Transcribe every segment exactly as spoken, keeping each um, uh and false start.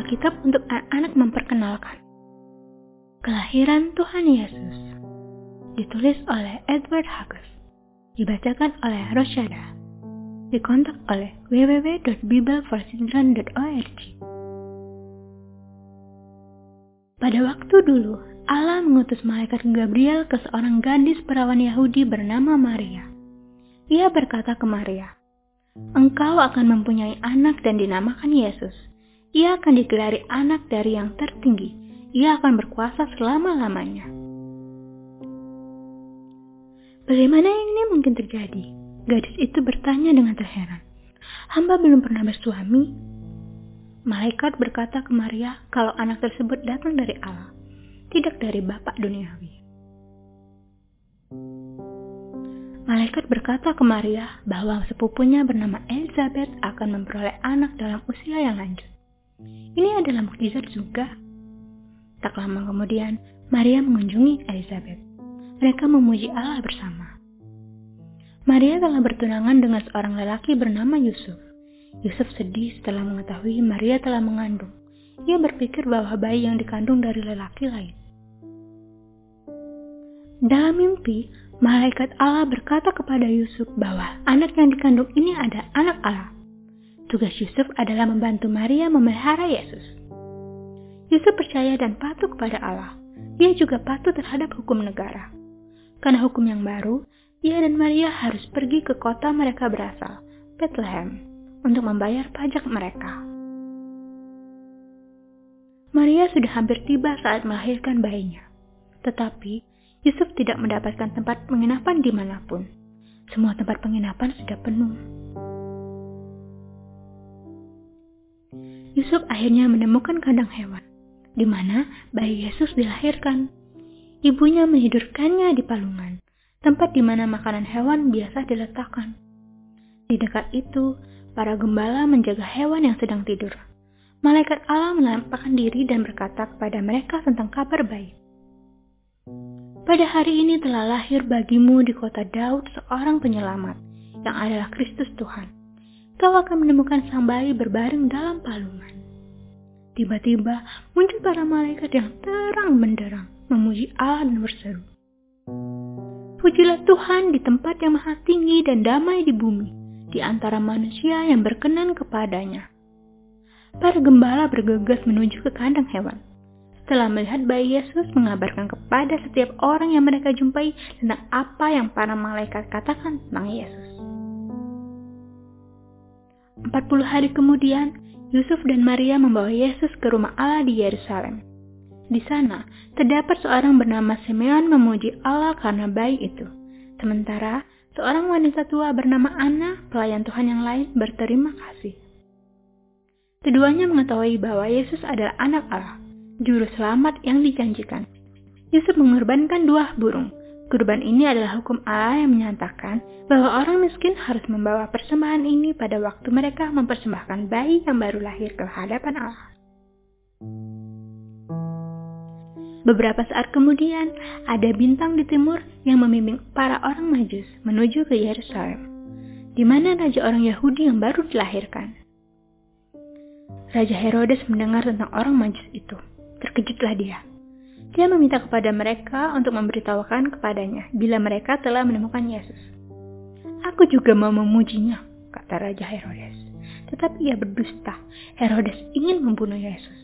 Alkitab untuk anak-anak memperkenalkan. Kelahiran Tuhan Yesus. Ditulis oleh Edward Hughes. Dibacakan oleh Rosyada. Dikontak oleh w w w dot bible for children dot org. Pada waktu dulu, Allah mengutus malaikat Gabriel ke seorang gadis perawan Yahudi bernama Maria. Ia berkata ke Maria, "Engkau akan mempunyai anak dan dinamakan Yesus. Ia akan digelari anak dari yang tertinggi. Ia akan berkuasa selama-lamanya." Bagaimana ini mungkin terjadi? Gadis itu bertanya dengan terheran. "Hamba belum pernah bersuami." Malaikat berkata ke Maria kalau anak tersebut datang dari Allah, tidak dari bapak duniawi. Malaikat berkata ke Maria bahwa sepupunya bernama Elizabeth akan memperoleh anak dalam usia yang lanjut. Ini adalah mukjizat juga. Tak lama kemudian, Maria mengunjungi Elizabeth. Mereka memuji Allah bersama. Maria telah bertunangan dengan seorang lelaki bernama Yusuf. Yusuf sedih setelah mengetahui Maria telah mengandung. Ia berpikir bahwa bayi yang dikandung dari lelaki lain. Dalam mimpi, malaikat Allah berkata kepada Yusuf bahwa anak yang dikandung ini adalah anak Allah. Tugas Yusuf adalah membantu Maria memelihara Yesus. Yusuf percaya dan patuh kepada Allah. Dia juga patuh terhadap hukum negara. Karena hukum yang baru, ia dan Maria harus pergi ke kota mereka berasal, Bethlehem, untuk membayar pajak mereka. Maria sudah hampir tiba saat melahirkan bayinya. Tetapi, Yusuf tidak mendapatkan tempat penginapan dimanapun. Semua tempat penginapan sudah penuh. Yusuf akhirnya menemukan kandang hewan, di mana bayi Yesus dilahirkan. Ibunya menidurkannya di palungan, tempat di mana makanan hewan biasa diletakkan. Di dekat itu, para gembala menjaga hewan yang sedang tidur. Malaikat Allah menampakkan diri dan berkata kepada mereka tentang kabar baik. "Pada hari ini telah lahir bagimu di kota Daud seorang penyelamat, yang adalah Kristus Tuhan. Kau akan menemukan sang bayi berbaring dalam palungan." Tiba-tiba muncul para malaikat yang terang benderang, memuji Allah dan berseru, "Pujilah Tuhan di tempat yang maha tinggi dan damai di bumi, di antara manusia yang berkenan kepadanya." Para gembala bergegas menuju ke kandang hewan. Setelah melihat bayi Yesus, mengabarkan kepada setiap orang yang mereka jumpai tentang apa yang para malaikat katakan tentang Yesus. Empat puluh hari kemudian, Yusuf dan Maria membawa Yesus ke rumah Allah di Yerusalem. Di sana, terdapat seorang bernama Simeon memuji Allah karena bayi itu. Sementara, seorang wanita tua bernama Anna, pelayan Tuhan yang lain, berterima kasih. Keduanya mengetahui bahwa Yesus adalah anak Allah, juru selamat yang dijanjikan. Yusuf mengorbankan dua burung. Kurban ini adalah hukum Allah yang menyatakan bahwa orang miskin harus membawa persembahan ini pada waktu mereka mempersembahkan bayi yang baru lahir ke hadapan Allah. Beberapa saat kemudian, ada bintang di timur yang membimbing para orang Majus menuju ke Yerusalem, di mana raja orang Yahudi yang baru dilahirkan. Raja Herodes mendengar tentang orang Majus itu. Terkejutlah dia. Dia meminta kepada mereka untuk memberitahukan kepadanya bila mereka telah menemukan Yesus. "Aku juga mau memujinya," kata Raja Herodes. Tetapi ia berdusta. Herodes ingin membunuh Yesus.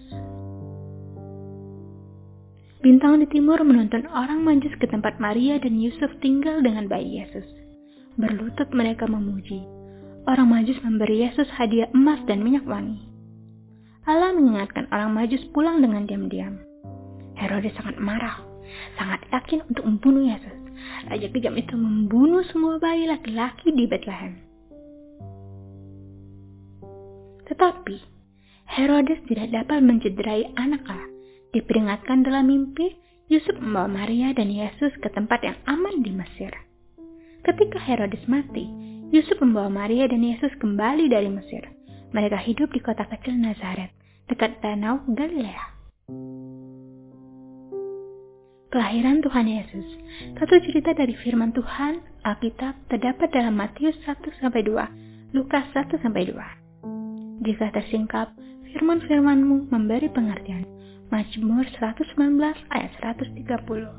Bintang di timur menuntun orang Majus ke tempat Maria dan Yusuf tinggal dengan bayi Yesus. Berlutut mereka memuji. Orang Majus memberi Yesus hadiah emas dan minyak wangi. Allah mengingatkan orang Majus pulang dengan diam-diam. Herodes sangat marah, sangat yakin untuk membunuh Yesus. Raja kejam itu membunuh semua bayi laki-laki di Bethlehem. Tetapi, Herodes tidak dapat mencederai anak Allah. Diperingatkan dalam mimpi, Yusuf membawa Maria dan Yesus ke tempat yang aman di Mesir. Ketika Herodes mati, Yusuf membawa Maria dan Yesus kembali dari Mesir. Mereka hidup di kota kecil Nazaret, dekat danau Galilea. Kelahiran Tuhan Yesus. Satu cerita dari firman Tuhan, Alkitab terdapat dalam Matius satu sampai dua, Lukas satu sampai dua. Jika tersingkap, firman-firman-Mu memberi pengertian. Mazmur seratus sembilan belas ayat seratus tiga puluh.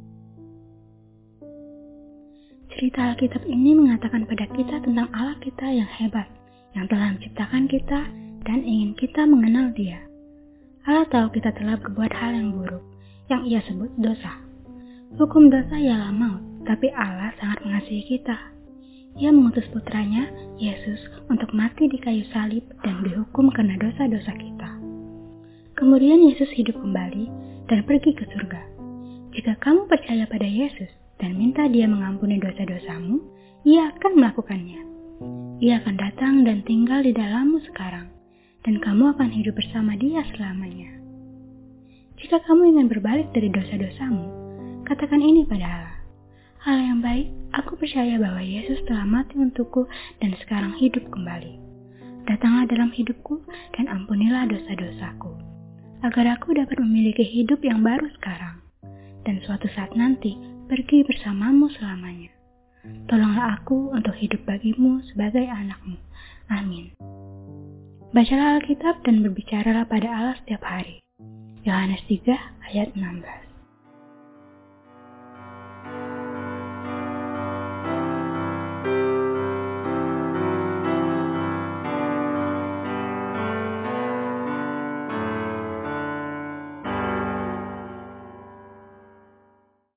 Cerita Alkitab ini mengatakan pada kita tentang Allah kita yang hebat, yang telah menciptakan kita dan ingin kita mengenal Dia. Allah tahu kita telah berbuat hal yang buruk, yang Ia sebut dosa. Hukum dosa ialah maut, tapi Allah sangat mengasihi kita. Ia mengutus putranya, Yesus, untuk mati di kayu salib dan dihukum karena dosa-dosa kita. Kemudian Yesus hidup kembali dan pergi ke surga. Jika kamu percaya pada Yesus dan minta Dia mengampuni dosa-dosamu, Ia akan melakukannya. Ia akan datang dan tinggal di dalammu sekarang, dan kamu akan hidup bersama Dia selamanya. Jika kamu ingin berbalik dari dosa-dosamu, katakan ini pada Allah. Allah yang baik, aku percaya bahwa Yesus telah mati untukku dan sekarang hidup kembali. Datanglah dalam hidupku dan ampunilah dosa-dosaku, agar aku dapat memiliki hidup yang baru sekarang, dan suatu saat nanti pergi bersamamu selamanya. Tolonglah aku untuk hidup bagimu sebagai anakmu. Amin. Bacalah Alkitab dan berbicaralah pada Allah setiap hari. Yohanes tiga ayat enam belas.